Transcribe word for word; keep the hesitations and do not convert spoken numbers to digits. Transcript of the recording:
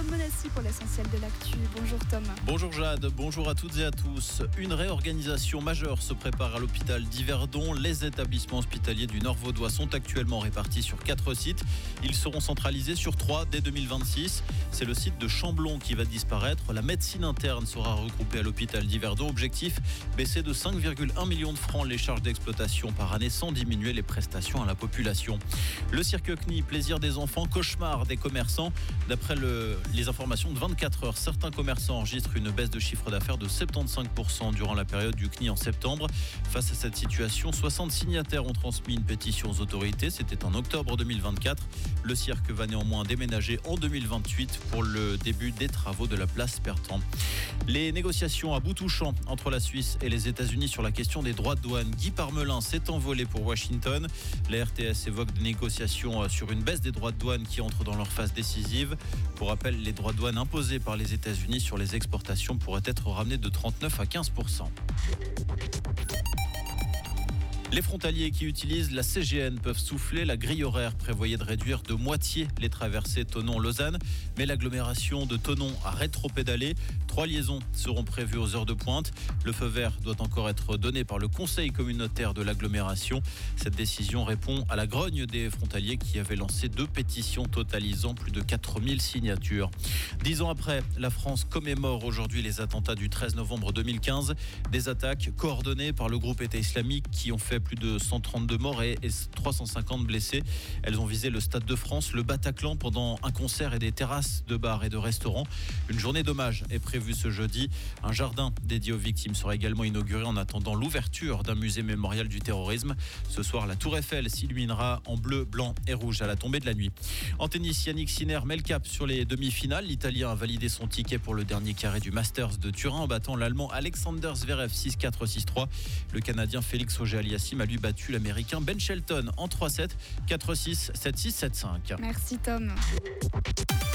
Tom Monassi pour l'essentiel de l'actu. Bonjour Tom. Bonjour Jade, bonjour à toutes et à tous. Une réorganisation majeure se prépare à l'hôpital d'Yverdon. Les établissements hospitaliers du Nord vaudois sont actuellement répartis sur quatre sites. Ils seront centralisés sur trois dès deux mille vingt-six. C'est le site de Chamblon qui va disparaître. La médecine interne sera regroupée à l'hôpital d'Yverdon. Objectif, baisser de cinq virgule un millions de francs les charges d'exploitation par année sans diminuer les prestations à la population. Le cirque C N I, plaisir des enfants, cauchemar des commerçants. D'après le, les informations de vingt-quatre heures, certains commerçants enregistrent une baisse de chiffre d'affaires de soixante-quinze pour cent durant la période du C N I en septembre. Face à cette situation, soixante signataires ont transmis une pétition aux autorités. C'était en octobre deux mille vingt-quatre. Le cirque va néanmoins déménager en deux mille vingt-huit pour le début des travaux de la place Pertan. Les négociations à bout touchant entre la Suisse et les États-Unis sur la question des droits de douane. Guy Parmelin s'est envolé pour Washington. La R T S évoque des négociations sur une baisse des droits de douane qui entrent dans leur phase décisive. Pour rappel, les droits de douane imposés par les États-Unis sur les exportations pourraient être ramenés de trente-neuf à quinze pour cent. Les frontaliers qui utilisent la C G N peuvent souffler. La grille horaire prévoyait de réduire de moitié les traversées Thonon-Lausanne. Mais l'agglomération de Thonon a rétropédalé. Trois liaisons seront prévues aux heures de pointe. Le feu vert doit encore être donné par le conseil communautaire de l'agglomération. Cette décision répond à la grogne des frontaliers qui avaient lancé deux pétitions totalisant plus de quatre mille signatures. Dix ans après, la France commémore aujourd'hui les attentats du treize novembre deux mille quinze. Des attaques coordonnées par le groupe État islamique qui ont fait plus de cent trente-deux morts et trois cent cinquante blessés. Elles ont visé le Stade de France, le Bataclan pendant un concert et des terrasses de bars et de restaurants. Une journée d'hommage est prévue ce jeudi. Un jardin dédié aux victimes sera également inauguré en attendant l'ouverture d'un musée mémorial du terrorisme. Ce soir, la Tour Eiffel s'illuminera en bleu, blanc et rouge à la tombée de la nuit. En tennis, Yannick Sinner met le cap sur les demi-finales. L'Italien a validé son ticket pour le dernier carré du Masters de Turin en battant l'Allemand Alexander Zverev six quatre six trois. Le Canadien Félix Auger-Aliassime a lui battu l'Américain Ben Shelton en trois sept, quatre six, sept six, sept cinq. Merci Tom.